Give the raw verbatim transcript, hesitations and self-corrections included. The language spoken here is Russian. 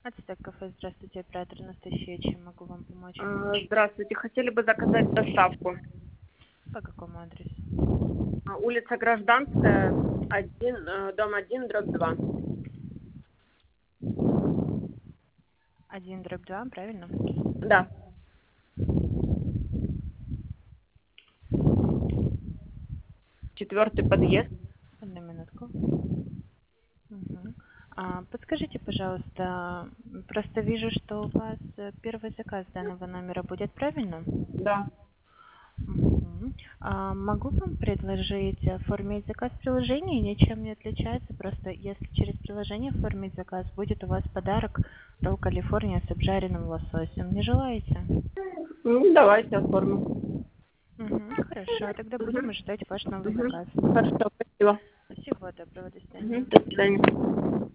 Ацтек кафе, здравствуйте, оператор Анастасия, чем могу вам помочь? А, Здравствуйте, хотели бы заказать доставку. По какому адресу? А, Улица Гражданская, один, э, дом один, дробь два. Один дробь два, правильно? Да. Четвертый подъезд. Одну минутку. Мгм. А, подскажите, пожалуйста, просто вижу, что у вас э, первый заказ данного номера будет, правильно? Да. Мгм. А, могу вам предложить оформить заказ в приложении, ничем не отличается, просто если через приложение оформить заказ, будет у вас подарок ролл Калифорния с обжаренным лососем. Не желаете? Ну, давайте оформим. Мгм. Хорошо, тогда будем Угу. ждать ваш новый Угу. заказ. Хорошо, спасибо. Всего доброго, до Угу. свидания. До свидания.